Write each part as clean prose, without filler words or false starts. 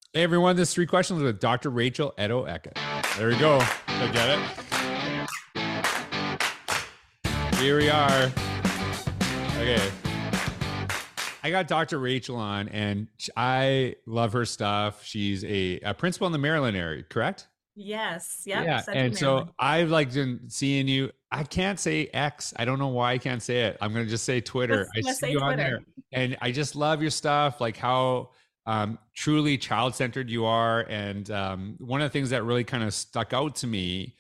Hey everyone, this is Three Questions with Dr. Rachel Edo Eka. There we go. Did I get it? Here we are. Okay. I got Dr. Rachel on, and I love her stuff. She's a principal in the Maryland area, correct? Yes. Yep. Yeah. Central And so Maryland. I've like been seeing you. I can't say X. I don't know why I can't say it. I'm gonna just say Twitter. I Let's see say you on Twitter. there, and I just love your stuff, like how truly child-centered you are. And one of the things that really kind of stuck out to me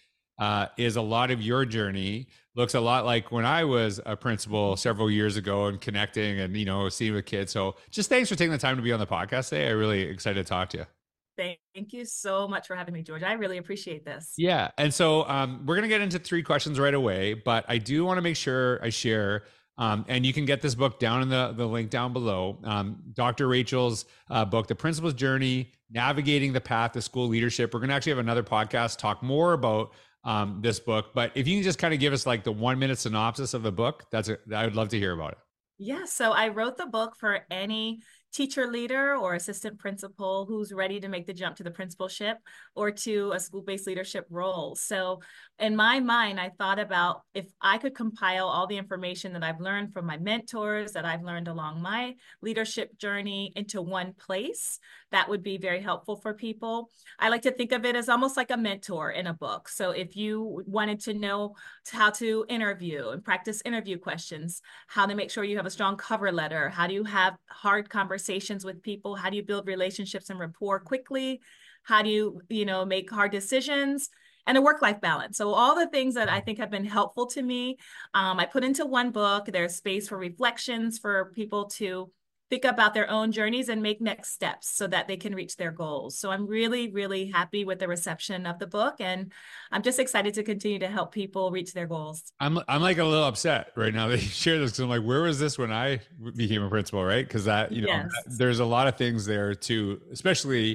is a lot of your journey looks a lot like when I was a principal several years ago and connecting and seeing with kids. So just thanks for taking the time to be on the podcast today. I'm really excited to talk to you. Thank you so much for having me, George. I really appreciate this. Yeah. And so we're going to get into three questions right away, but I do want to make sure I share. And you can get this book down in the link down below. Dr. Rachel's book, The Principal's Journey, Navigating the Path to School Leadership. We're going to actually have another podcast talk more about this book. But if you can just kind of give us like the 1 minute synopsis of the book, I would love to hear about it. Yeah, so I wrote the book for any teacher leader or assistant principal who's ready to make the jump to the principalship or to a school-based leadership role. So in my mind, I thought about if I could compile all the information that I've learned from my mentors, that I've learned along my leadership journey into one place, that would be very helpful for people. I like to think of it as almost like a mentor in a book. So if you wanted to know how to interview and practice interview questions, how to make sure you have a strong cover letter, how do you have hard conversations with people, how do you build relationships and rapport quickly, how do you make hard decisions, and a work-life balance. So all the things that I think have been helpful to me, I put into one book. There's space for reflections for people to think about their own journeys and make next steps so that they can reach their goals. So I'm really, really happy with the reception of the book, and I'm just excited to continue to help people reach their goals. I'm like a little upset right now that you share this because I'm like, where was this when I became a principal, right? Because Yes. there's a lot of things there too, especially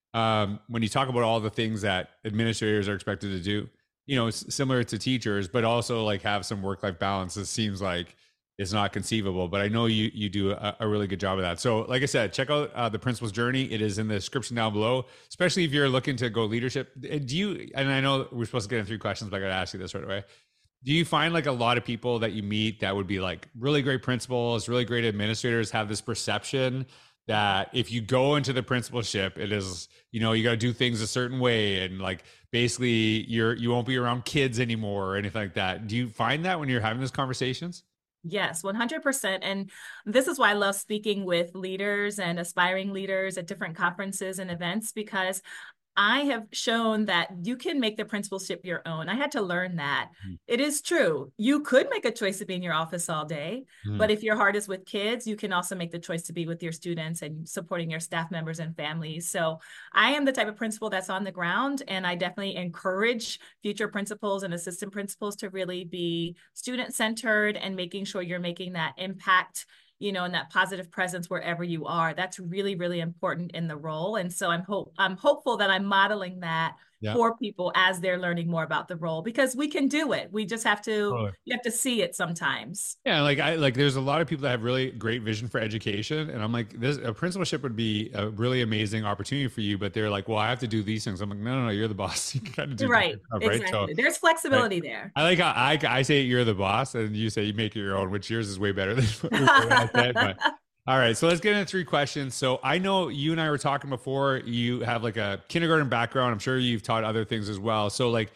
when you talk about all the things that administrators are expected to do. Similar to teachers, but also like have some work life balance. It seems like it's not conceivable, but I know you do a really good job of that. So, like I said, check out the Principal's Journey. It is in the description down below, especially if you're looking to go leadership. Do you? And I know we're supposed to get in three questions, but I got to ask you this right away. Do you find like a lot of people that you meet that would be like really great principals, really great administrators have this perception that if you go into the principalship, it is, you got to do things a certain way and like basically you won't be around kids anymore or anything like that. Do you find that when you're having those conversations? Yes, 100%. And this is why I love speaking with leaders and aspiring leaders at different conferences and events because I have shown that you can make the principalship your own. I had to learn that. It is true. You could make a choice to be in your office all day, Mm-hmm. but if your heart is with kids, you can also make the choice to be with your students and supporting your staff members and families. So I am the type of principal that's on the ground, and I definitely encourage future principals and assistant principals to really be student centered and making sure you're making that impact, and that positive presence wherever you are. That's really, really important in the role. And so I'm hopeful that I'm modeling that Yeah. for people as they're learning more about the role because we can do it. We just have to Totally. you have to see it sometimes. Yeah, like I like there's a lot of people that have really great vision for education. And I'm like, this a principalship would be a really amazing opportunity for you, but they're like, well, I have to do these things. I'm like, no, no, no, you're the boss. You can kind of do Right. different stuff, right? So Exactly. There's like flexibility there. I like how I say you're the boss and you say you make it your own, which yours is way better than what I said. But all right, so let's get into three questions. So I know you and I were talking before. You have like a kindergarten background. I'm sure you've taught other things as well. So like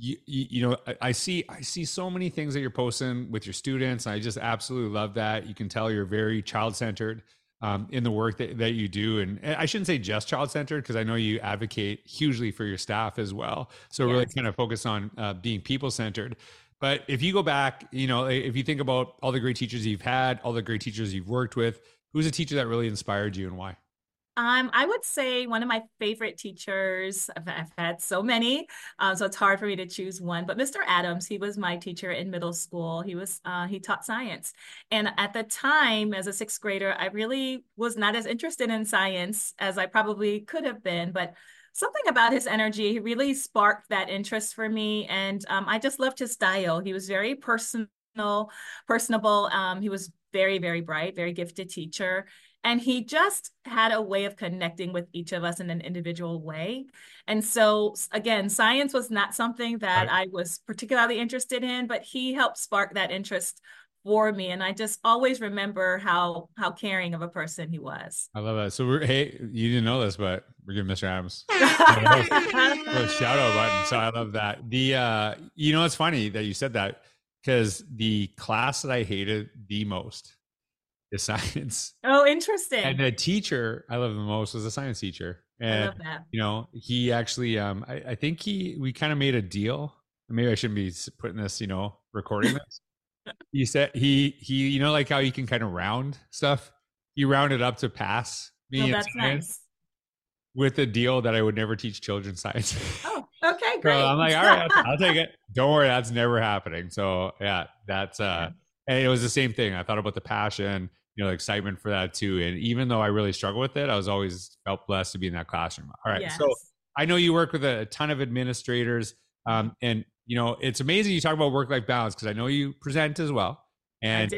I see so many things that you're posting with your students. And I just absolutely love that. You can tell you're very child centered in the work that you do. And I shouldn't say just child centered because I know you advocate hugely for your staff as well. So really Yes. kind of focus on being people centered. But if you go back, if you think about all the great teachers you've had, all the great teachers you've worked with, who's a teacher that really inspired you and why? I would say one of my favorite teachers, I've had so many, so it's hard for me to choose one, but Mr. Adams, he was my teacher in middle school. He taught science. And at the time, as a sixth grader, I really was not as interested in science as I probably could have been, but something about his energy, he really sparked that interest for me. And I just loved his style. He was very personable. He was very, very bright, very gifted teacher. And he just had a way of connecting with each of us in an individual way. And so, again, science was not something that Right. I was particularly interested in, but he helped spark that interest for me. And I just always remember how caring of a person he was. I love that. So hey, you didn't know this, but we're giving Mr. Adams a shout out button. So I love that. It's funny that you said that because the class that I hated the most is science. Oh, interesting. And the teacher I love the most was a science teacher. And I love that. he actually I think we kind of made a deal. Maybe I shouldn't be putting this, recording this. He said he like how you can kind of round stuff. He rounded up to pass me in That's science nice. with a deal that I would never teach children science. Oh, okay, So great. I'm like, all right, I'll take it. Don't worry, that's never happening. So yeah, that's and it was the same thing. I thought about the passion, the excitement for that too. And even though I really struggled with it, I was always felt blessed to be in that classroom. All right. Yes. So I know you work with a ton of administrators. And it's amazing you talk about work-life balance because I know you present as well. And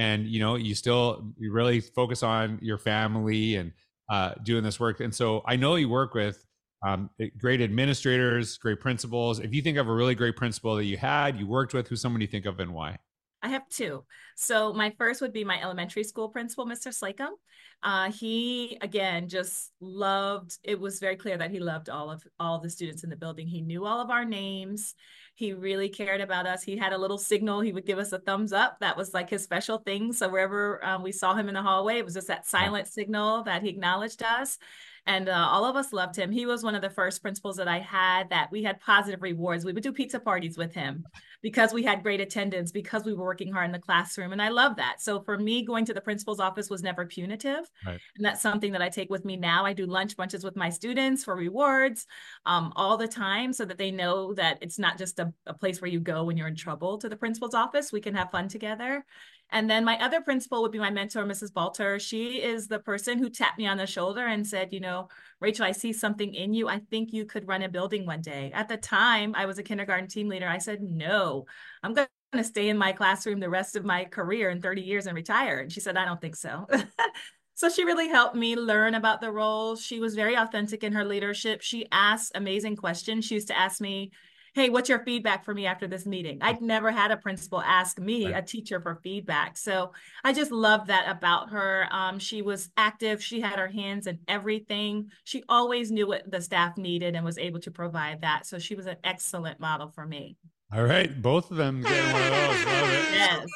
you really focus on your family and doing this work. And so I know you work with great administrators, great principals. If you think of a really great principal that you worked with, who's someone you think of and why? I have two. So my first would be my elementary school principal, Mr. Slacum. He, again, just loved, it was very clear that he loved all the students in the building. He knew all of our names. He really cared about us. He had a little signal. He would give us a thumbs up. That was like his special thing. So wherever we saw him in the hallway, it was just that silent signal that he acknowledged us. And all of us loved him. He was one of the first principals that I had that we had positive rewards. We would do pizza parties with him because we had great attendance, because we were working hard in the classroom. And I love that. So for me, going to the principal's office was never punitive. Right. And that's something that I take with me now. I do lunch bunches with my students for rewards all the time so that they know that it's not just a place where you go when you're in trouble to the principal's office. We can have fun together. And then my other principal would be my mentor, Mrs. Balter. She is the person who tapped me on the shoulder and said, Rachel, I see something in you. I think you could run a building one day. At the time, I was a kindergarten team leader. I said, no, I'm going to stay in my classroom the rest of my career in 30 years and retire. And she said, I don't think so. So she really helped me learn about the role. She was very authentic in her leadership. She asked amazing questions. She used to ask me, hey, what's your feedback for me after this meeting? I'd never had a principal ask me, a teacher, for feedback. So I just love that about her. She was active. She had her hands in everything. She always knew what the staff needed and was able to provide that. So she was an excellent model for me. All right. Both of them getting one of those. Love it.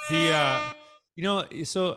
Yes. So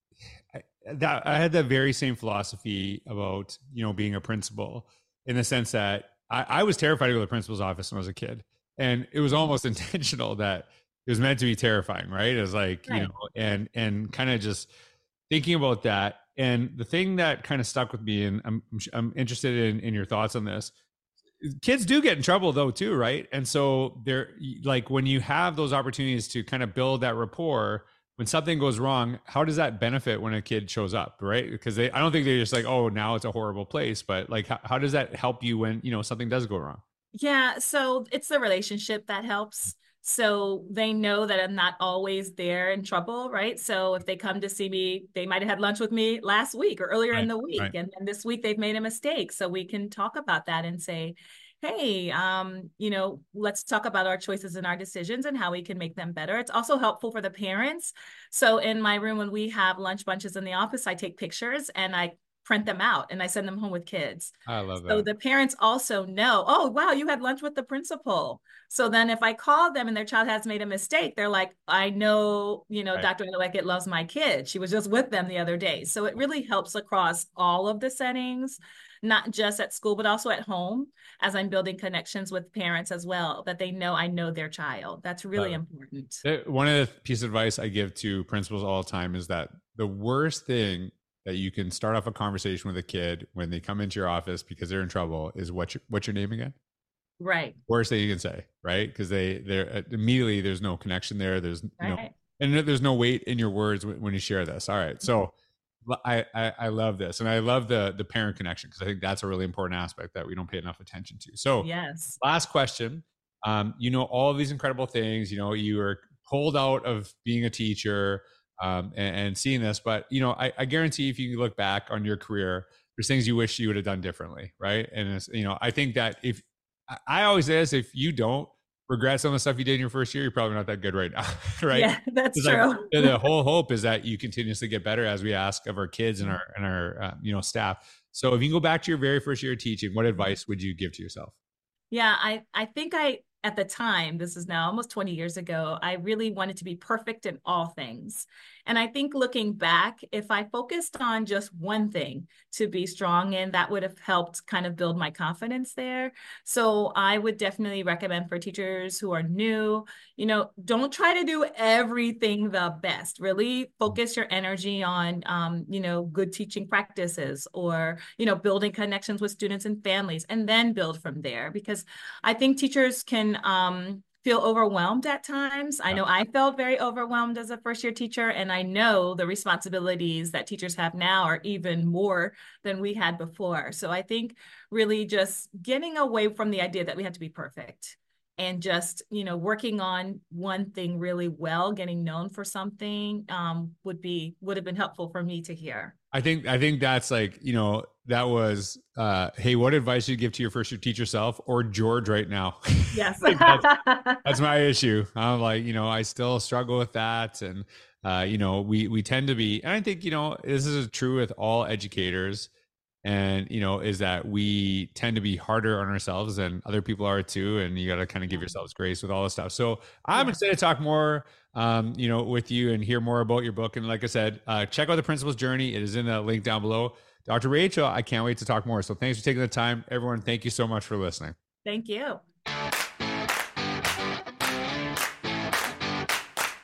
I had that very same philosophy about, being a principal in the sense that I was terrified to go to the principal's office when I was a kid. And it was almost intentional that it was meant to be terrifying, right? It was like, Right. and kind of just thinking about that. And the thing that kind of stuck with me, and I'm interested in your thoughts on this. Kids do get in trouble though, too, right? And so they're like, when you have those opportunities to kind of build that rapport, when something goes wrong, how does that benefit when a kid shows up, right? Because I don't think they're just like, oh, now it's a horrible place, but like, how does that help you when, something does go wrong? Yeah, so it's the relationship that helps. So they know that I'm not always there in trouble, right? So if they come to see me, they might have had lunch with me last week or earlier in the week. Right. And then this week they've made a mistake. So we can talk about that and say, hey, let's talk about our choices and our decisions and how we can make them better. It's also helpful for the parents. So in my room, when we have lunch bunches in the office, I take pictures and I print them out and I send them home with kids. I love that. So the parents also know, oh, wow, you had lunch with the principal. So then if I call them and their child has made a mistake, they're like, I know, Right. Dr. Aloeket loves my kid. She was just with them the other day. So it really helps across all of the settings, not just at school, but also at home, as I'm building connections with parents as well, that they know I know their child. That's really important. One of the pieces of advice I give to principals all the time is that the worst thing that you can start off a conversation with a kid when they come into your office because they're in trouble is what's your name again? Right. Worst thing you can say, right? Because they're immediately there's no connection there. There's right. And there's no weight in your words when you share this. All right, so I love this, and I love the parent connection because I think that's a really important aspect that we don't pay enough attention to. So yes, last question. All of these incredible things. You were pulled out of being a teacher. and seeing this. But, I guarantee if you look back on your career, there's things you wish you would have done differently. Right. And it's, I think that if I always say this, if you don't regret some of the stuff you did in your first year, you're probably not that good right now. Right. Yeah, that's It's true. like the whole hope is that you continuously get better, as we ask of our kids and our staff. So if you can go back to your very first year of teaching, what advice would you give to yourself? Yeah, I think at the time, this is now almost 20 years ago, I really wanted to be perfect in all things. And I think looking back, if I focused on just one thing to be strong in, that would have helped kind of build my confidence there. So I would definitely recommend for teachers who are new, don't try to do everything the best. Really focus your energy on, good teaching practices, or, building connections with students and families, and then build from there. Because I think teachers can feel overwhelmed at times. I know I felt very overwhelmed as a first year teacher, and I know the responsibilities that teachers have now are even more than we had before. So I think really just getting away from the idea that we have to be perfect, and just, working on one thing really well, getting known for something, would have been helpful for me to hear. I think that's like, that was, hey, what advice do you give to your first year teacher self, or George right now? Yes. Like that's my issue. I'm like, I still struggle with that. And, we tend to be, and I think, this is true with all educators, and, is that we tend to be harder on ourselves than other people are too. And you got to kind of give yourselves grace with all this stuff. So I'm excited to talk more, with you and hear more about your book. And like I said, check out The Principal's Journey. It is in the link down below. Dr. Rachel, I can't wait to talk more. So thanks for taking the time. Everyone, thank you so much for listening. Thank you.